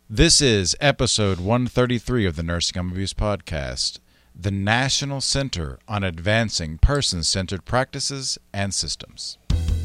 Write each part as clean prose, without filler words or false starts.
This is episode 133 of the Nursing Home Abuse Podcast, the National Center on Advancing Person-Centered Practices and Systems.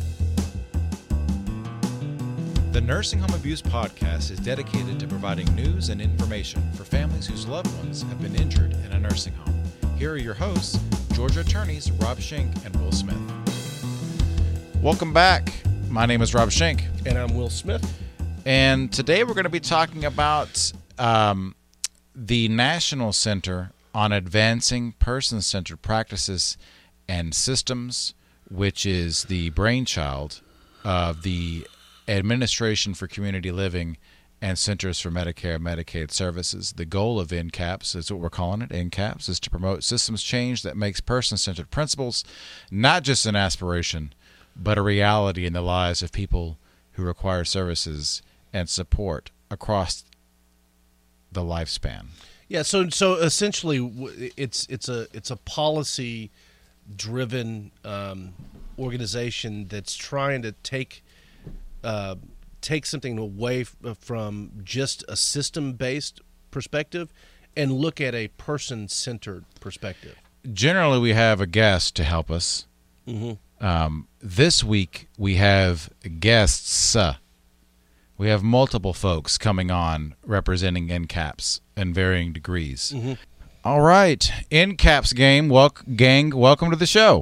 The Nursing Home Abuse Podcast is dedicated to providing news and information for families whose loved ones have been injured in a nursing home. Here are your hosts, Georgia attorneys Rob Schenk and Will Smith. Welcome back. My name is Rob Schenk. And I'm Will Smith. And today we're going to be talking about the National Center on Advancing Person-Centered Practices and Systems, which is the brainchild of the Administration for Community Living and Centers for Medicare and Medicaid Services. The goal of NCAPS, is what we're calling it, NCAPS, is to promote systems change that makes person-centered principles not just an aspiration, but a reality in the lives of people who require services and support across the lifespan. Yeah, so essentially, it's a policy driven organization that's trying to take something away from just a system based perspective and look at a person centered perspective. Generally, we have a guest to help us. Mm-hmm. This week we have guests. We have multiple folks coming on representing NCAPS in varying degrees. Mm-hmm. All right, NCAPS gang, welcome to the show.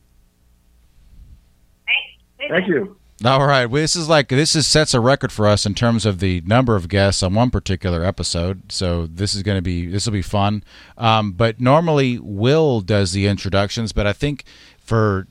Thank you. All right, this sets a record for us in terms of the number of guests on one particular episode. So this will be fun. But normally Will does the introductions, but I think for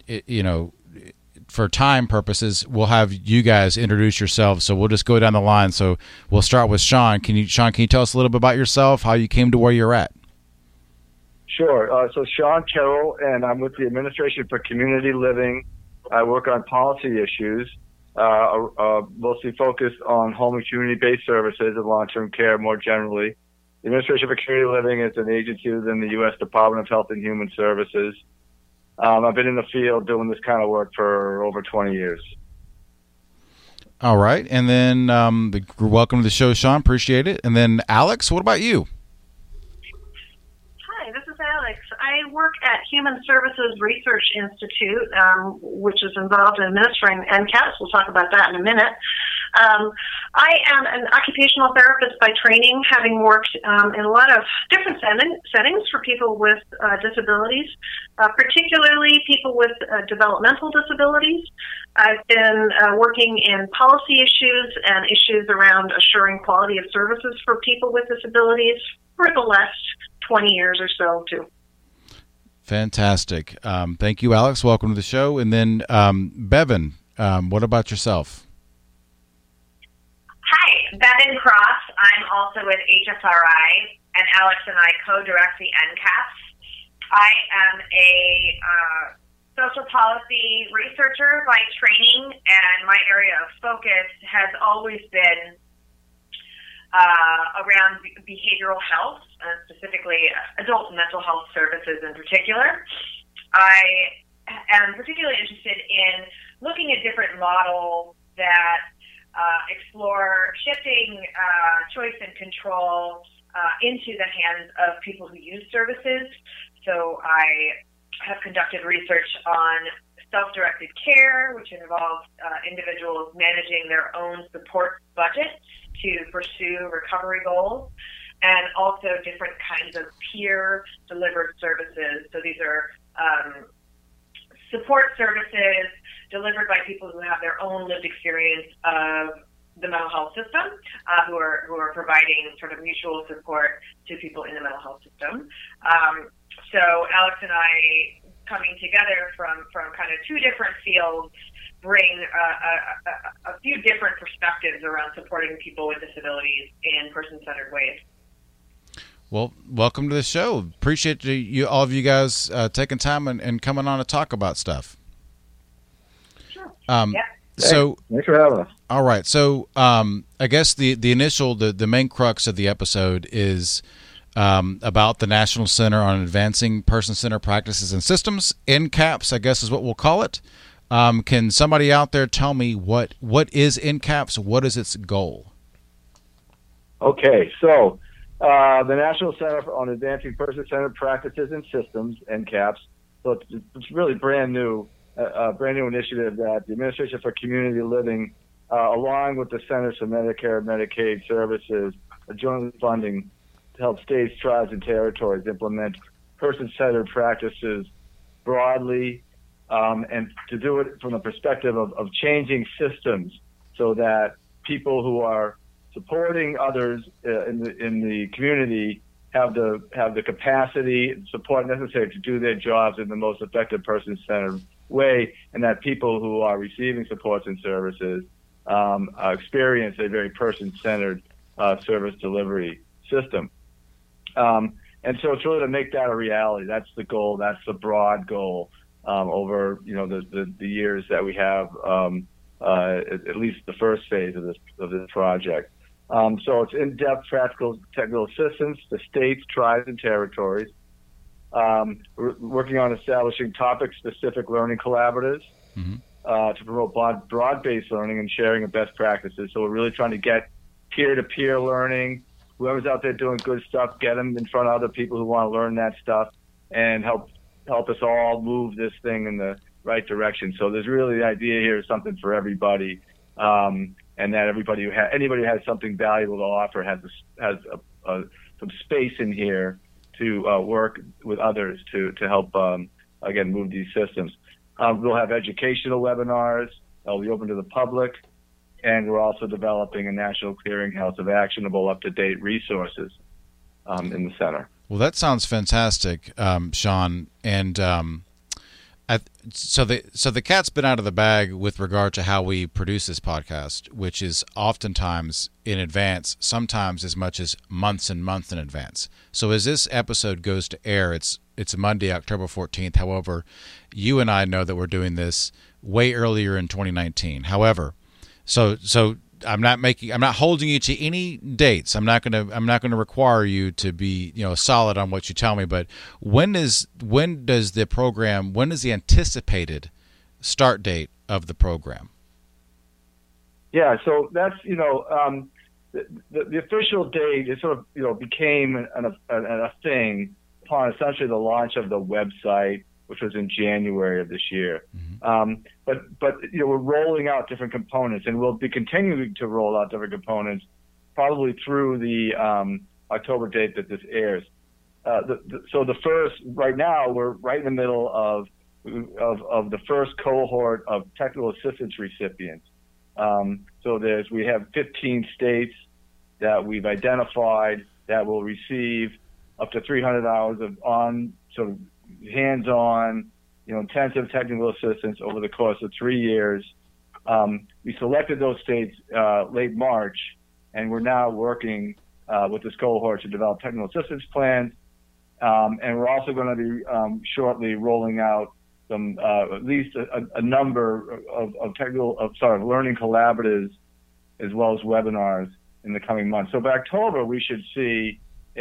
time purposes, we'll have you guys introduce yourselves. So we'll just go down the line. So we'll start with Sean. Can you tell us a little bit about yourself, how you came to where you're at? Sure. So Sean Carroll, and I'm with the Administration for Community Living. I work on policy issues, mostly focused on home and community-based services and long-term care more generally. The Administration for Community Living is an agency within the U.S. Department of Health and Human Services. I've been in the field doing this kind of work for over 20 years. All right. And then welcome to the show, Sean. Appreciate it. And then Alex, what about you? Hi, this is Alex. I work at Human Services Research Institute, which is involved in administering NCAPS. We'll talk about that in a minute. I am an occupational therapist by training, having worked in a lot of different settings for people with disabilities, particularly people with developmental disabilities. I've been working in policy issues and issues around assuring quality of services for people with disabilities for the last 20 years or so, too. Fantastic. Thank you, Alex. Welcome to the show. And then Bevan, what about yourself? Hi, Bevan Cross. I'm also with HSRI, and Alex and I co-direct the NCAPS. I am a social policy researcher by training, and my area of focus has always been around behavioral health, specifically adult mental health services in particular. I am particularly interested in looking at different models that explore shifting choice and control into the hands of people who use services. So I have conducted research on self-directed care, which involves individuals managing their own support budget to pursue recovery goals, and also different kinds of peer-delivered services. So these are support services delivered by people who have their own lived experience of the mental health system, who are providing sort of mutual support to people in the mental health system. So Alex and I, coming together from kind of two different fields, bring a few different perspectives around supporting people with disabilities in person-centered ways. Well, welcome to the show. Appreciate all of you guys taking time and coming on to talk about stuff. Sure. Yeah. So thanks for having us. All right. So I guess the main crux of the episode is about the National Center on Advancing Person-Centered Practices and Systems. NCAPS, I guess, is what we'll call it. Can somebody out there tell me what is NCAPS? What is its goal? Okay, so the National Center on Advancing Person-Centered Practices and Systems, NCAPS. So it's really brand new initiative that the Administration for Community Living, along with the Centers for Medicare and Medicaid Services, are jointly funding to help states, tribes, and territories implement person-centered practices broadly, and to do it from the perspective of changing systems so that people who are supporting others in the community have the capacity and support necessary to do their jobs in the most effective person-centered way, and that people who are receiving supports and services experience a very person-centered service delivery system. And so it's really to make that a reality. That's the goal. That's the broad goal over the years that we have, at least the first phase of this project. So it's in-depth practical technical assistance to states, tribes, and territories. We're working on establishing topic-specific learning collaboratives to promote broad-based learning and sharing of best practices. So we're really trying to get peer-to-peer learning. Whoever's out there doing good stuff, get them in front of other people who want to learn that stuff, and help us all move this thing in the right direction. So there's really the idea here is something for everybody. And that anybody who has something valuable to offer has some space in here to work with others to help again move these systems. We'll have educational webinars. They'll be open to the public, and we're also developing a national clearinghouse of actionable, up-to-date resources in the center. Well, that sounds fantastic, Sean. And so the cat's been out of the bag with regard to how we produce this podcast, which is oftentimes in advance, sometimes as much as months and months in advance. So as this episode goes to air, it's Monday, October 14th. However, you and I know that we're doing this way earlier in 2019. However, so I'm not holding you to any dates. I'm not going to require you to be, solid on what you tell me, but when is the anticipated start date of the program? Yeah, so that's, the official date is sort of, became a thing upon essentially the launch of the website, which was in January of this year. Mm-hmm. But we're rolling out different components, and we'll be continuing to roll out different components probably through the October date that this airs. So the first, right now, we're right in the middle of the first cohort of technical assistance recipients. So we have 15 states that we've identified that will receive up to 300 hours of hands-on, intensive technical assistance over the course of 3 years. We selected those states late March, and we're now working with this cohort to develop technical assistance plans. And we're also going to be shortly rolling out some at least a number of learning collaboratives as well as webinars in the coming months. So by October, we should see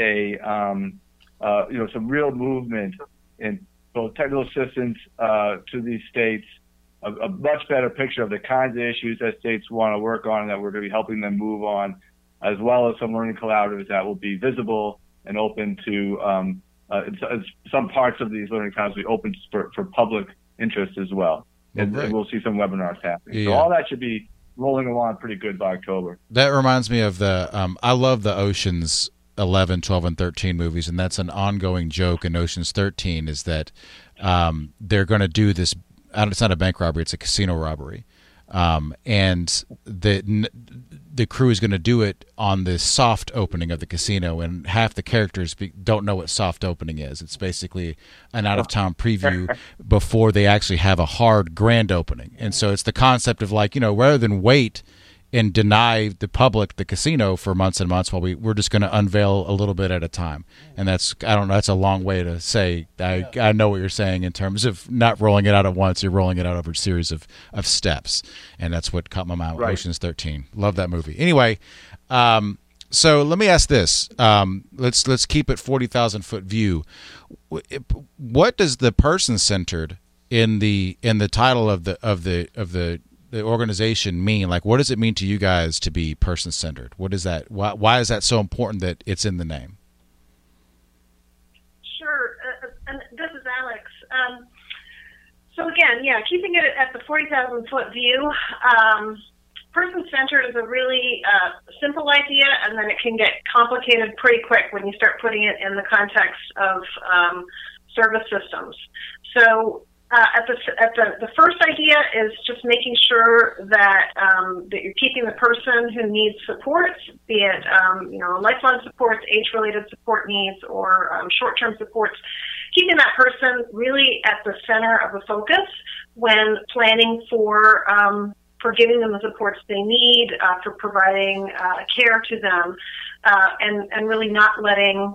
some real movement in both technical assistance to these states, a much better picture of the kinds of issues that states want to work on and that we're going to be helping them move on, as well as some learning collaboratives that will be visible and open to some parts of these learning collaboratives will be open for public interest as well. And we'll see some webinars happening. Yeah. So all that should be rolling along pretty good by October. That reminds me of I love the Ocean's 11, 12, and 13 movies, and that's an ongoing joke in Ocean's 13 is that they're going to do this. It's not a bank robbery; it's a casino robbery, and the crew is going to do it on the soft opening of the casino, and half the characters don't know what soft opening is. It's basically an out-of-town preview before they actually have a hard grand opening, and so it's the concept of rather than wait and deny the public the casino for months and months while we're just going to unveil a little bit at a time. And that's a long way to say I know what you're saying in terms of not rolling it out at once. You're rolling it out over a series of steps, and that's what caught my mind with Ocean's 13. Love that movie. Anyway, so let me ask this. Let's keep it 40,000-foot view. What does the person-centered in the title of the the organization mean? Like, what does it mean to you guys to be person-centered? What is that? Why is that so important that it's in the name? Sure. And this is Alex. So again, keeping it at the 40,000-foot view, person-centered is a really simple idea, and then it can get complicated pretty quick when you start putting it in the context of service systems. So the first idea is just making sure that that you're keeping the person who needs supports, be it lifelong supports, age-related support needs, or short-term supports, keeping that person really at the center of the focus when planning for giving them the supports they need, for providing care to them, and really not letting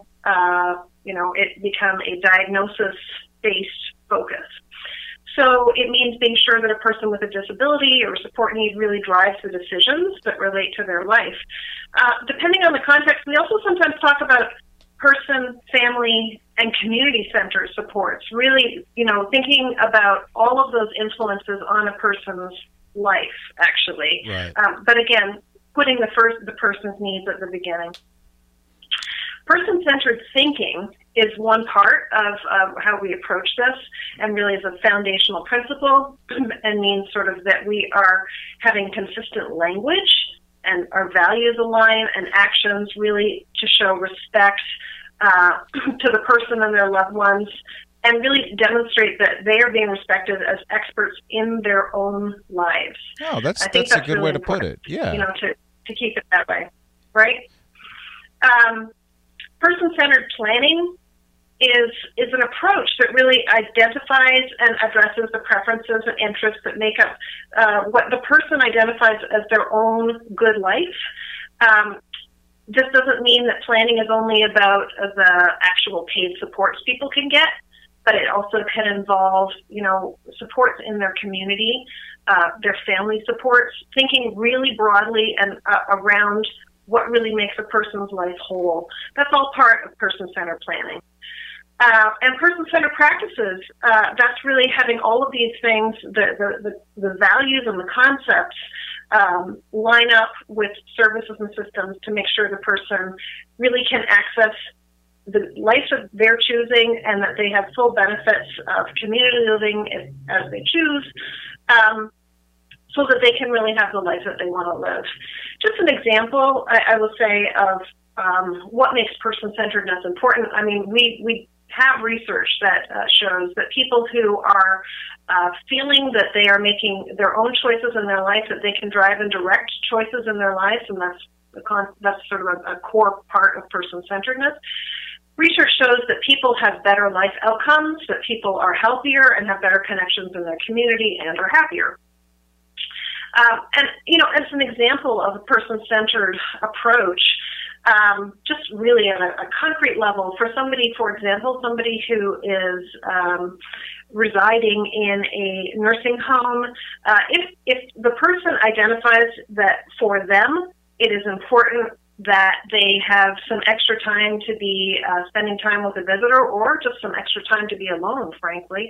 it become a diagnosis-based focus. So it means being sure that a person with a disability or support need really drives the decisions that relate to their life. Depending on the context, we also sometimes talk about person, family, and community-centered supports, really, thinking about all of those influences on a person's life, actually. Right. But again, putting the person's needs at the beginning. Person-centered thinking is one part of how we approach this, and really is a foundational principle, and means sort of that we are having consistent language and our values align and actions really to show respect to the person and their loved ones, and really demonstrate that they are being respected as experts in their own lives. Oh, that's a good really way to put it. Yeah. To keep it that way, right? Person-centered planning is an approach that really identifies and addresses the preferences and interests that make up what the person identifies as their own good life. This doesn't mean that planning is only about the actual paid supports people can get, but it also can involve, supports in their community, their family supports, thinking really broadly and around what really makes a person's life whole. That's all part of person-centered planning. And person-centered practices, that's really having all of these things, the values and the concepts line up with services and systems to make sure the person really can access the life of their choosing, and that they have full benefits of community living as they choose, so that they can really have the life that they want to live. Just an example, I will say, of what makes person-centeredness important. I mean, we have research that shows that people who are feeling that they are making their own choices in their life, that they can drive and direct choices in their lives, and that's sort of a core part of person-centeredness. Research shows that people have better life outcomes, that people are healthier and have better connections in their community and are happier. And, as an example of a person-centered approach, just really at a concrete level, for somebody, for example, somebody who is residing in a nursing home, if the person identifies that for them it is important that they have some extra time to be spending time with a visitor, or just some extra time to be alone, frankly,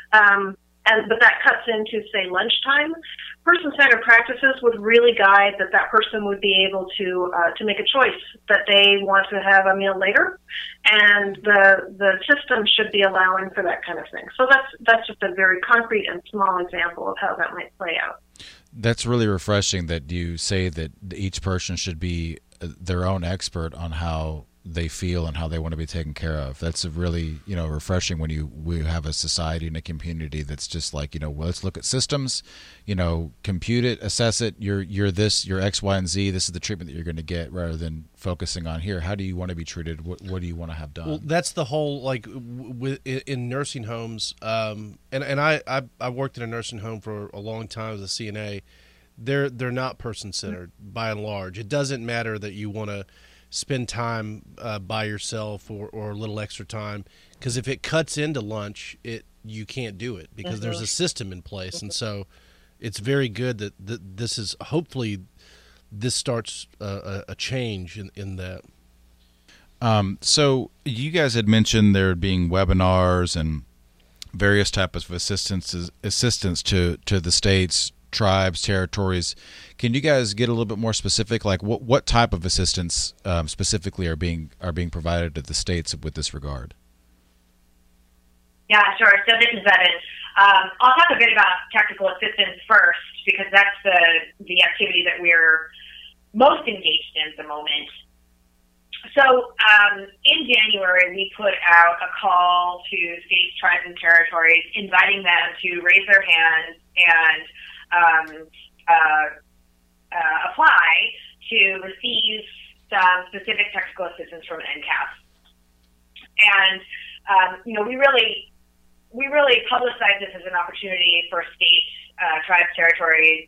but that cuts into, say, lunchtime, person-centered practices would really guide that person would be able to make a choice that they want to have a meal later, and the system should be allowing for that kind of thing. So that's just a very concrete and small example of how that might play out. That's really refreshing that you say that each person should be their own expert on how they feel and how they want to be taken care of. That's a really, refreshing when we have a society and a community that's just like, well, let's look at systems, compute it, assess it. You're this, you're X, Y, and Z. This is the treatment that you're going to get, rather than focusing on here. How do you want to be treated? What do you want to have done? Well, that's the whole, in nursing homes. And I worked in a nursing home for a long time as a CNA. They're not person-centered by and large. It doesn't matter that you want to spend time by yourself or a little extra time, because if it cuts into lunch, you can't do it because there's a system in place. And so it's very good that this is, hopefully this starts a change in that. So you guys had mentioned there being webinars and various types of assistance to the states tribes, territories. Can you guys get a little bit more specific? Like what type of assistance specifically are being provided to the states with this regard? Yeah, sure. So this is Evan. I'll talk a bit about technical assistance first because that's the activity that we're most engaged in at the moment. So in January, we put out a call to states, tribes, and territories, inviting them to raise their hands and apply to receive some specific technical assistance from NCAP. And we really publicize this as an opportunity for states, tribes, territories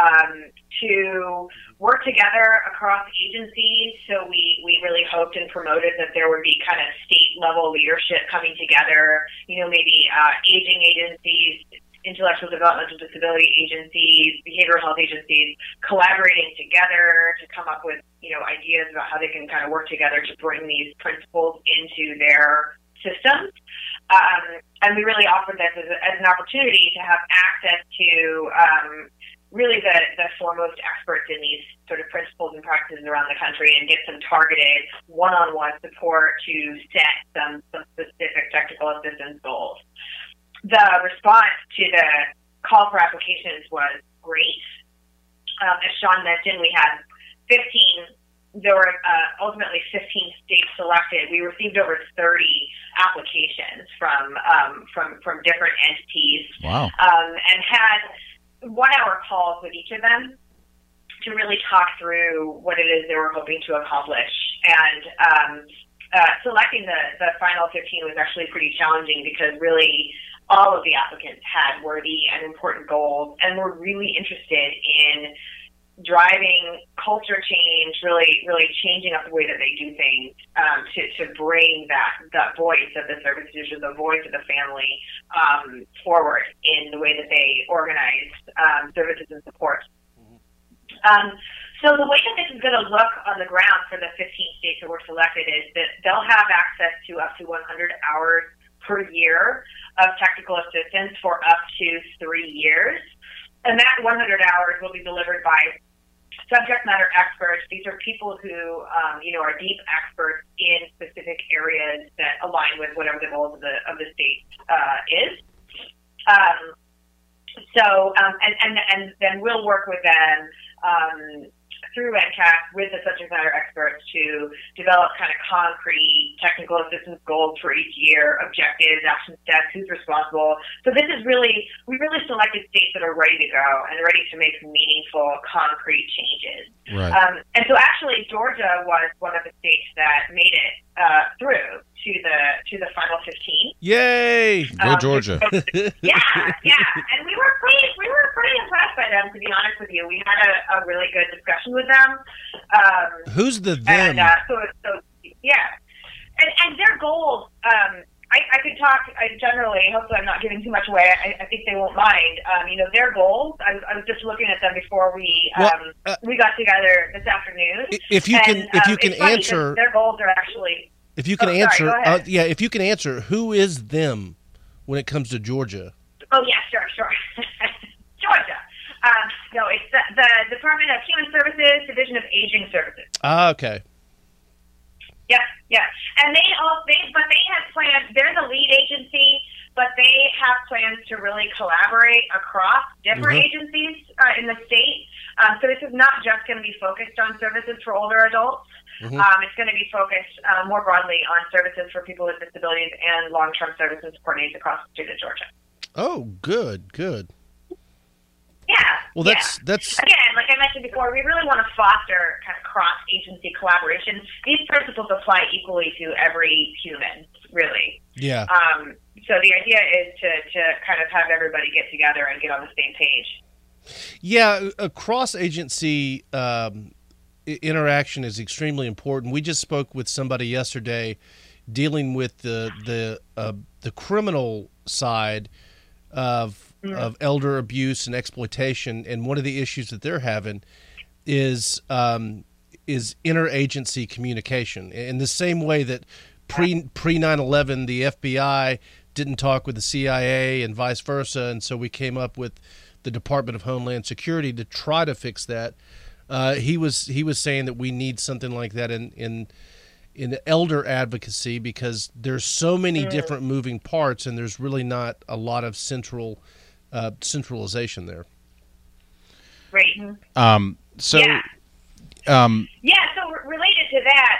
to work together across agencies. So we really hoped and promoted that there would be kind of state level leadership coming together, maybe aging agencies, intellectual developmental disability agencies, behavioral health agencies, collaborating together to come up with, ideas about how they can kind of work together to bring these principles into their systems. And we really offered this as an opportunity to have access to really the foremost experts in these sort of principles and practices around the country and get some targeted one-on-one support to set some specific technical assistance goals. The response to the call for applications was great. As Sean mentioned, we had 15. There were ultimately 15 states selected. We received over 30 applications from different entities. Wow. And had 1-hour calls with each of them to really talk through what it is they were hoping to accomplish. And selecting the final 15 was actually pretty challenging because really all of the applicants had worthy and important goals and were really interested in driving culture change, really changing up the way that they do things, to bring that voice of the service user, the voice of the family, forward in the way that they organize services and support. So the way that this is going to look on the ground for the 15 states that were selected is that they'll have access to up to 100 hours per year of technical assistance for up to 3 years. And that 100 hours will be delivered by subject matter experts. These are people who, are deep experts in specific areas that align with whatever the goals of the state is. And then we'll work with them through NCAP with the subject matter experts to develop kind of concrete technical assistance goals for each year, objectives, action steps, who's responsible. So we really selected states that are ready to go and ready to make meaningful, concrete changes. Right. And so actually Georgia was one of the states that made it through to the final 15. Yay! Go Georgia. Yeah. And we were pretty impressed by them, to be honest with you. We had a really good discussion with them. Who's the them? And and their goals. I could talk generally. Hopefully, I'm not giving too much away. I think they won't mind. Their goals. I was just looking at them before we got together this afternoon. If you can answer, their goals are actually. If you can answer, if you can answer, who is them when it comes to Georgia? Oh yeah, sure. Georgia. No, it's the Department of Human Services, Division of Aging Services. Ah, okay. Yeah. And they have plans. They're the lead agency, but they have plans to really collaborate across different agencies in the state. So this is not just going to be focused on services for older adults. It's going to be focused more broadly on services for people with disabilities and long-term services and support needs across the state of Georgia. Oh, good. Yeah. Well, that's again, like I mentioned before, we really want to foster kind of cross-agency collaboration. These principles apply equally to every human, really. Yeah. So the idea is to kind of have everybody get together and get on the same page. Yeah, a cross-agency interaction is extremely important. We just spoke with somebody yesterday dealing with the criminal side of elder abuse and exploitation, and one of the issues that they're having is interagency communication. In the same way that pre 9/11, the FBI didn't talk with the CIA and vice versa, and so we came up with the Department of Homeland Security to try to fix that. He was saying that we need something like that in elder advocacy, because there's so many different moving parts, and there's really not a lot of centralization there. Right. So yeah. So related to that,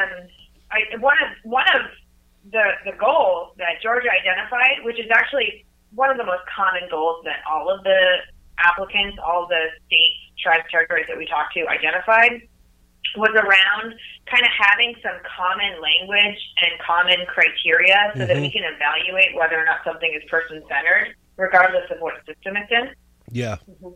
one of the goals that Georgia identified, which is actually one of the most common goals that all of the applicants, all the states, tribes, territories that we talked to identified, was around kind of having some common language and common criteria so that we can evaluate whether or not something is person-centered, regardless of what system it's in. Yeah.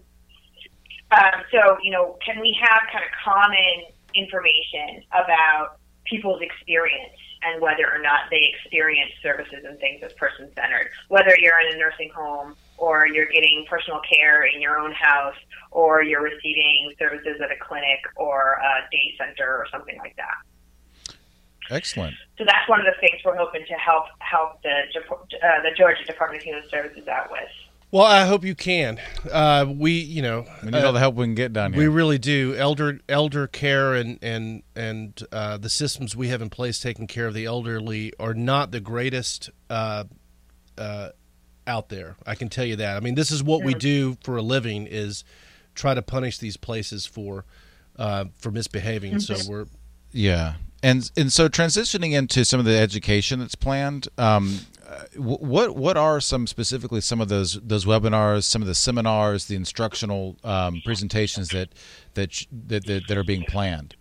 So, can we have kind of common information about people's experience and whether or not they experience services and things as person-centered, whether you're in a nursing home or you're getting personal care in your own house or you're receiving services at a clinic or a day center or something like that. Excellent. So that's one of the things we're hoping to help the Georgia Department of Human Services out with. Well, I hope you can. We need all the help we can get down here. We really do. Elder care and the systems we have in place taking care of the elderly are not the greatest out there. I can tell you that. I mean, this is what we do for a living, is try to punish these places for misbehaving. So we're and so transitioning into some of the education that's planned. What are some of those webinars, some of the seminars, the instructional presentations that are being planned?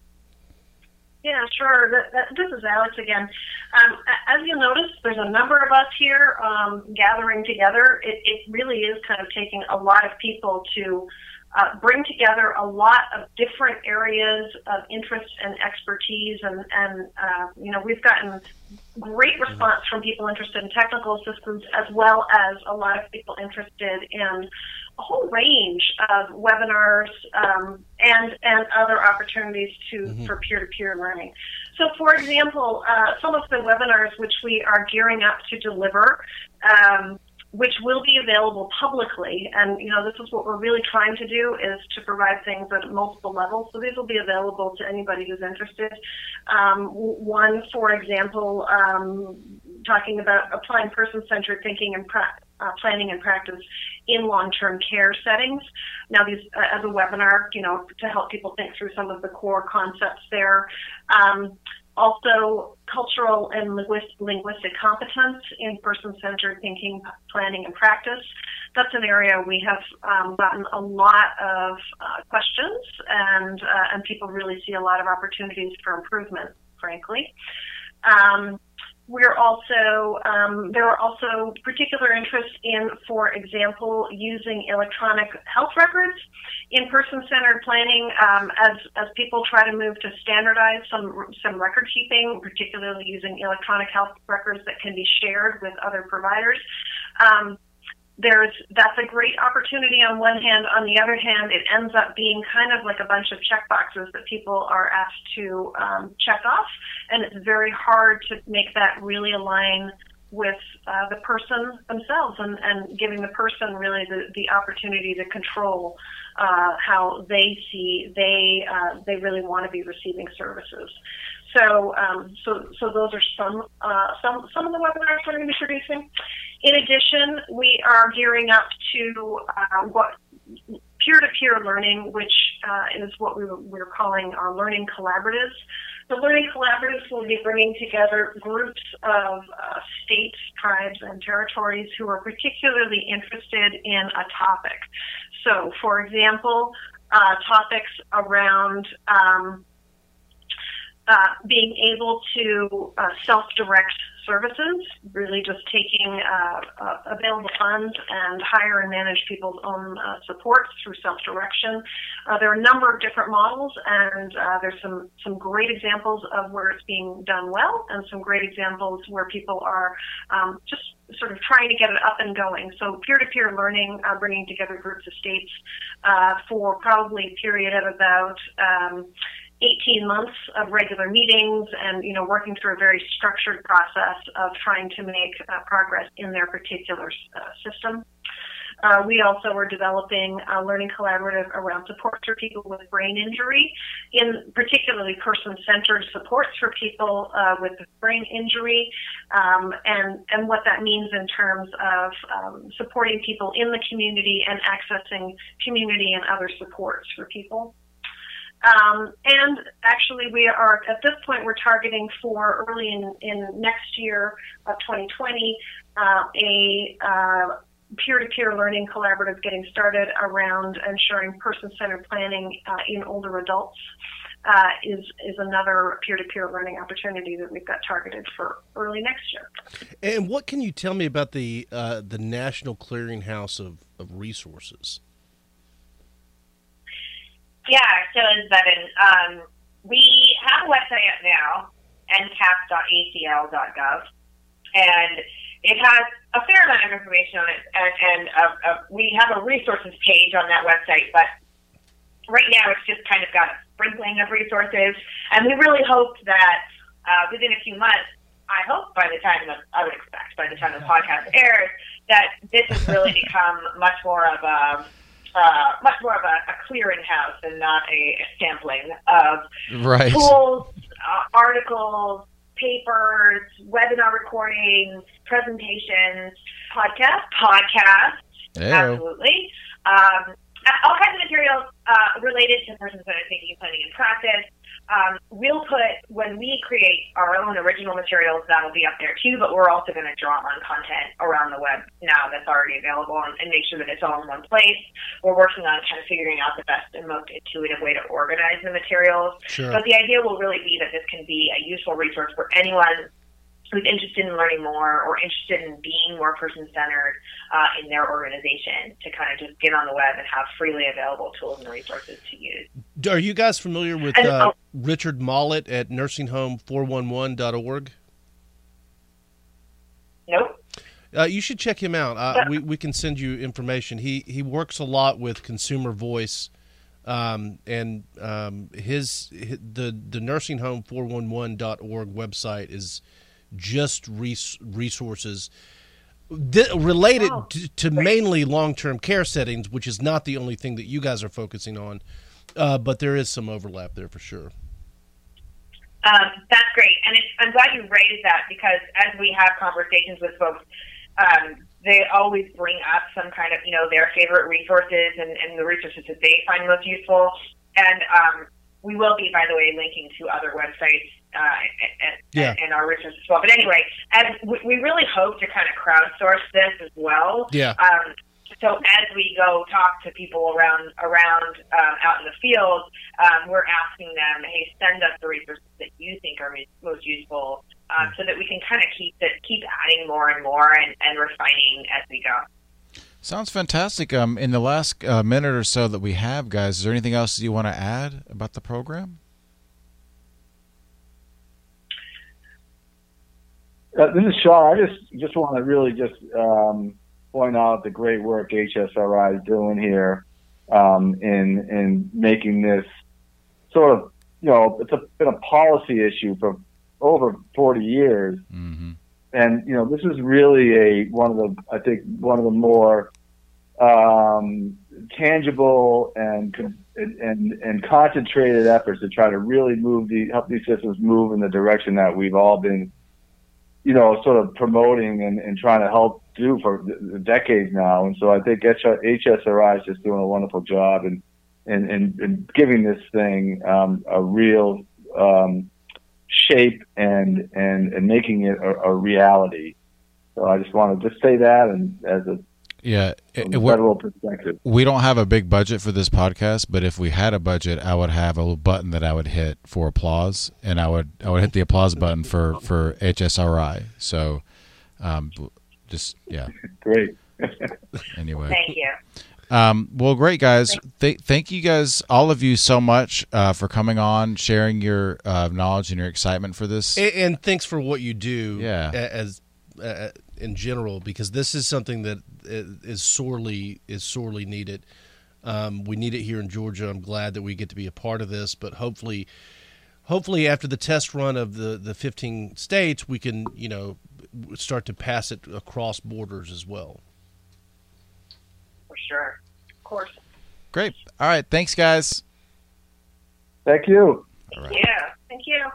Yeah, sure. This is Alex again. As you'll notice, there's a number of us here gathering together. It really is kind of taking a lot of people to bring together a lot of different areas of interest and expertise, and we've gotten great response from people interested in technical assistance, as well as a lot of people interested in a whole range of webinars and other opportunities for peer-to-peer learning. So, for example, some of the webinars which we are gearing up to deliver, which will be available publicly, and this is what we're really trying to do, is to provide things at multiple levels. So these will be available to anybody who's interested. One, for example, talking about applying person-centered thinking and planning and practice in long-term care settings. Now, these as a webinar, to help people think through some of the core concepts there. Also, cultural and linguistic competence in person-centered thinking, planning, and practice. That's an area we have gotten a lot of questions, and people really see a lot of opportunities for improvement, frankly. There are also particular interests in, for example, using electronic health records in person-centered planning as people try to move to standardize some record keeping, particularly using electronic health records that can be shared with other providers. That's a great opportunity on one hand. On the other hand, it ends up being kind of like a bunch of check boxes that people are asked to check off, and it's very hard to make that really align with the person themselves and giving the person really the opportunity to control how they see they really want to be receiving services. So those are some of the webinars we're going to be producing. In addition, we are gearing up to what peer-to-peer learning, which is what we're calling our learning collaboratives. The learning collaboratives will be bringing together groups of states, tribes, and territories who are particularly interested in a topic. So, for example, topics around being able to self-direct services, really just taking available funds and hire and manage people's own support through self-direction. There are a number of different models, and there's some great examples of where it's being done well, and some great examples where people are just sort of trying to get it up and going. So peer-to-peer learning, bringing together groups of states for probably a period of about 18 months of regular meetings, and working through a very structured process of trying to make progress in their particular system. We also are developing a learning collaborative around supports for people with brain injury, in particularly person-centered supports for people with brain injury, and what that means in terms of supporting people in the community and accessing community and other supports for people. And actually, we are, at this point, we're targeting for early in next year of 2020, a peer-to-peer learning collaborative getting started around ensuring person-centered planning in older adults is another peer-to-peer learning opportunity that we've got targeted for early next year. And what can you tell me about the National Clearinghouse of Resources? Yeah, so Zebin, we have a website up now, ncap.acl.gov, and it has a fair amount of information on it, and we have a resources page on that website, but right now it's just kind of got a sprinkling of resources, and we really hope that within a few months, I hope by the time I would expect by the time the podcast airs, that this has really become much more of a clearinghouse and not a sampling of Right. tools, articles, papers, webinar recordings, presentations, podcasts, absolutely. All kinds of materials related to person-centered thinking, planning, and practice. We'll put, when we create our own original materials, that'll be up there too, but we're also going to draw on content around the web now that's already available and make sure that it's all in one place. We're working on kind of figuring out the best and most intuitive way to organize the materials. Sure. But the idea will really be that this can be a useful resource for anyone who's interested in learning more or interested in being more person-centered in their organization, to kind of just get on the web and have freely available tools and resources to use. Are you guys familiar with Richard Mollett at nursingHome411.org? Nope. You should check him out. We can send you information. He works a lot with consumer voice, and the nursingHome411.org website is just resources related to mainly long-term care settings, which is not the only thing that you guys are focusing on, but there is some overlap there for sure. That's great, and I'm glad you raised that, because as we have conversations with folks, they always bring up some kind of, their favorite resources and the resources that they find most useful. And we will be, by the way, linking to other websites and our resources as well. But anyway, as we really hope to kind of crowdsource this as well. Yeah. So as we go talk to people around out in the field, we're asking them, hey, send us the resources that you think are most useful, so that we can kind of keep adding more and more and refining as we go. Sounds fantastic. In the last minute or so that we have, guys, is there anything else you want to add about the program? This is Sean. I just want to really point out the great work HSRI is doing here in making this sort of, it's been a policy issue for over 40 years. Mm-hmm. And, this is really one of the more tangible and concentrated efforts to try to really help these systems move in the direction that we've all been, sort of promoting and trying to help do for decades now. And so I think HSRI is just doing a wonderful job in giving this thing a real shape and making it a reality. So I just want to say that, and as a federal perspective. We don't have a big budget for this podcast, but if we had a budget, I would have a little button that I would hit for applause, and I would hit the applause button for HSRI. So, Great. Thank Anyway. you. Well, great, guys. Thank you guys, all of you, so much for coming on, sharing your knowledge and your excitement for this. And thanks for what you do. Yeah. As in general, because this is something that is sorely needed. We need it here in Georgia. I'm glad that we get to be a part of this, but hopefully after the test run of the 15 states, we can, start to pass it across borders as well. sure. Of course. Great. All right. Thanks, guys. Thank you. All right. Yeah. Thank you.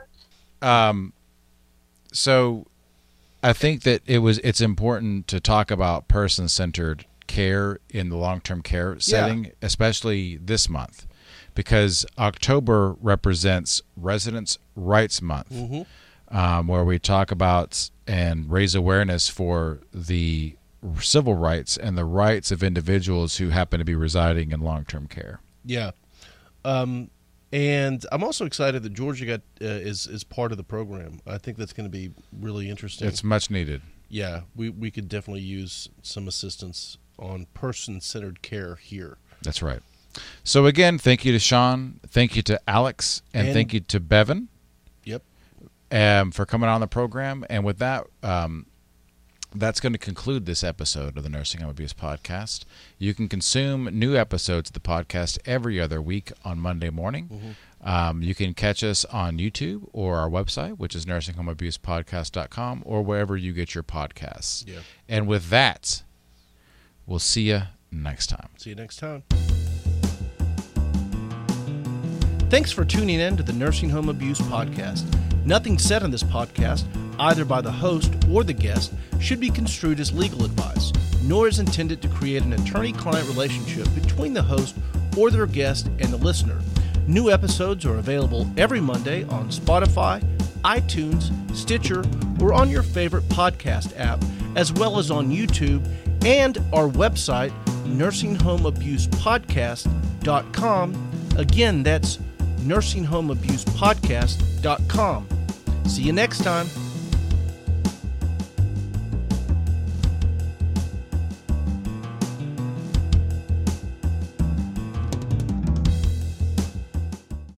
So I think that it's important to talk about person-centered care in the long-term care setting, especially this month, because October represents Residents' Rights Month, where we talk about and raise awareness for the civil rights and the rights of individuals who happen to be residing in long-term care. Yeah. And I'm also excited that Georgia is part of the program. I think that's going to be really interesting. It's much needed. Yeah, we could definitely use some assistance on person-centered care here. That's right. So again, thank you to Sean, thank you to Alex, and thank you to Bevan. Yep. For coming on the program. And with that, that's going to conclude this episode of the Nursing Home Abuse Podcast. You can consume new episodes of the podcast every other week on Monday morning. You can catch us on YouTube or our website, which is nursinghomeabusepodcast.com, or wherever you get your podcasts. Yeah. And with that, we'll see you next time. See you next time. Thanks for tuning in to the Nursing Home Abuse Podcast. Nothing said on this podcast, either by the host or the guest, should be construed as legal advice, nor is intended to create an attorney-client relationship between the host or their guest and the listener. New episodes are available every Monday on Spotify, iTunes, Stitcher, or on your favorite podcast app, as well as on YouTube and our website, nursinghomeabusepodcast.com. Again, that's nursinghomeabusepodcast.com. See you next time.